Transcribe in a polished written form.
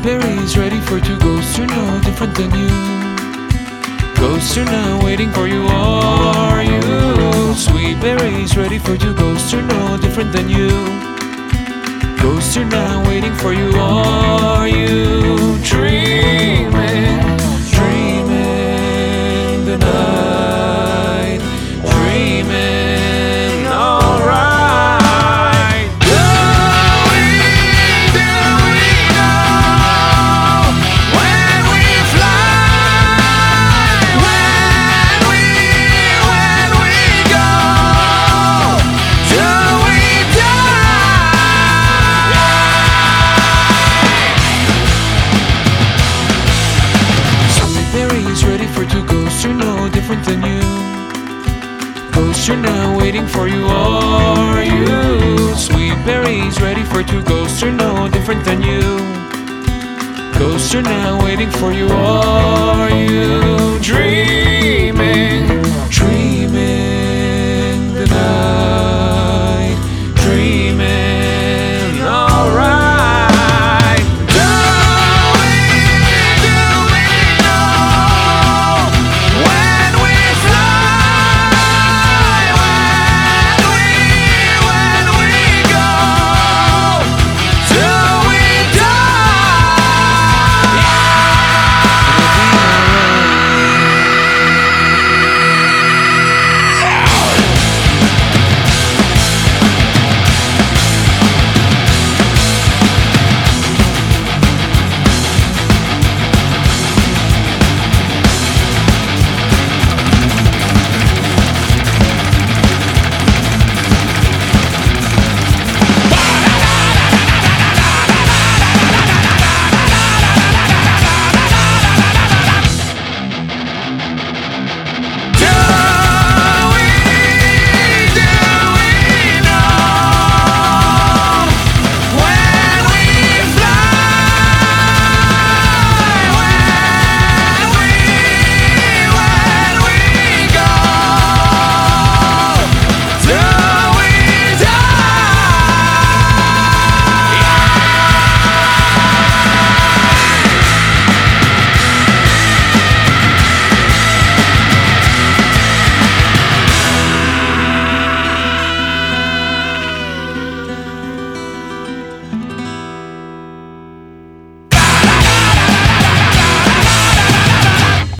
berries ready for two ghosts are no different than you. Ghosts are now waiting for you, are you? Sweet berries ready for two ghosts are no different than you. Ghosts are now waiting for you, are you? Dreaming, dreaming the night, dreaming alright. Do we know when we fly, when we go? Do we die? Sweet berries ready for two ghosts are no different than you. Ghosts are now waiting for you, are you? Sweet berries ready for two ghosts are no different than you. Ghosts are now waiting for you, are you? Dream